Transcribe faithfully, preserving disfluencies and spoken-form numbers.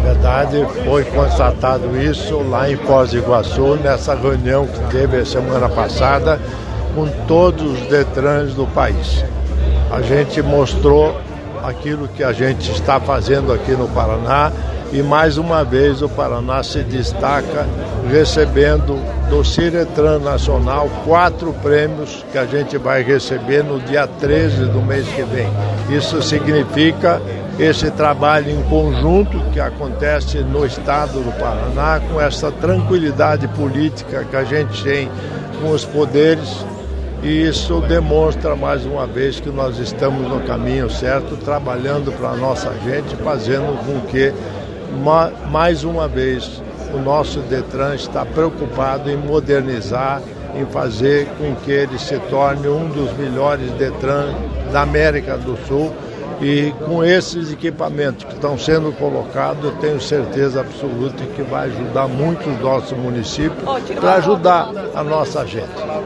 verdade, foi constatado isso lá em Foz do Iguaçu, nessa reunião que teve a semana passada com todos os Detrans do país. A gente mostrou aquilo que a gente está fazendo aqui no Paraná e mais uma vez o Paraná se destaca recebendo do Ciretran Nacional quatro prêmios que a gente vai receber no dia treze do mês que vem. Isso significa esse trabalho em conjunto que acontece no estado do Paraná, com essa tranquilidade política que a gente tem com os poderes, e isso demonstra mais uma vez que nós estamos no caminho certo, trabalhando para a nossa gente, fazendo com que, mais uma vez, o nosso Detran está preocupado em modernizar, em fazer com que ele se torne um dos melhores Detran da América do Sul. E com esses equipamentos que estão sendo colocados, eu tenho certeza absoluta que vai ajudar muito os nossos municípios para ajudar a nossa gente.